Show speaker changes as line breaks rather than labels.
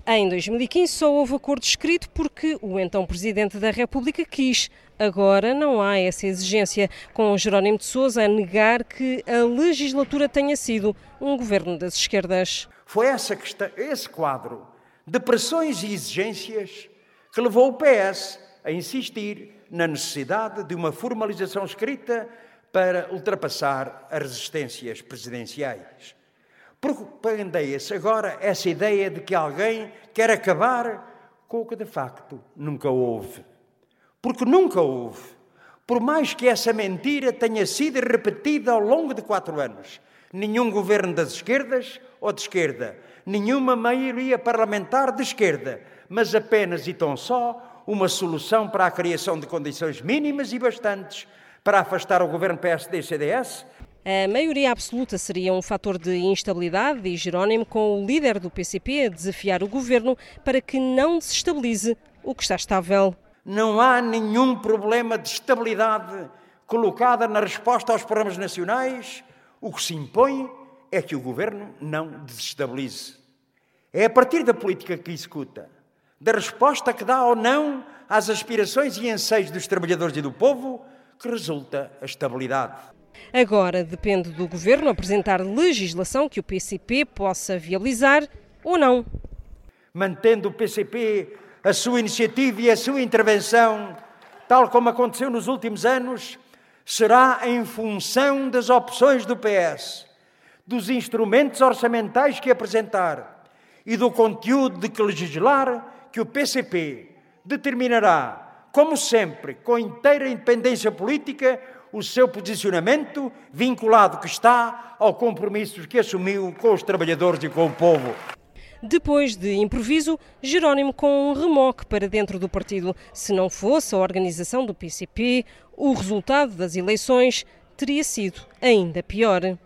Em 2015 só houve acordo escrito porque o então Presidente da República quis. Agora não há essa exigência, com Jerónimo de Sousa a negar que a legislatura tenha sido um governo das esquerdas.
Foi esse quadro de pressões e exigências que levou o PS a insistir na necessidade de uma formalização escrita para ultrapassar as resistências presidenciais. Propagandeia-se agora essa ideia de que alguém quer acabar com o que de facto nunca houve. Porque nunca houve. Por mais que essa mentira tenha sido repetida ao longo de 4 anos, nenhum governo das esquerdas ou de esquerda, nenhuma maioria parlamentar de esquerda, mas apenas e tão só uma solução para a criação de condições mínimas e bastantes para afastar o governo PSD-CDS.
A maioria absoluta seria um fator de instabilidade e Jerónimo, com o líder do PCP, a desafiar o governo para que não desestabilize o que está estável.
Não há nenhum problema de estabilidade colocada na resposta aos problemas nacionais. O que se impõe é que o governo não desestabilize. É a partir da política que executa, da resposta que dá ou não às aspirações e anseios dos trabalhadores e do povo, que resulta a estabilidade.
Agora depende do governo apresentar legislação que o PCP possa viabilizar ou não.
Mantendo o PCP a sua iniciativa e a sua intervenção, tal como aconteceu nos últimos anos, será em função das opções do PS, dos instrumentos orçamentais que apresentar e do conteúdo de que legislar que o PCP determinará, como sempre, com inteira independência política, o seu posicionamento, vinculado que está ao compromisso que assumiu com os trabalhadores e com o povo.
Depois de improviso, Jerónimo com um remoque para dentro do partido. Se não fosse a organização do PCP, o resultado das eleições teria sido ainda pior.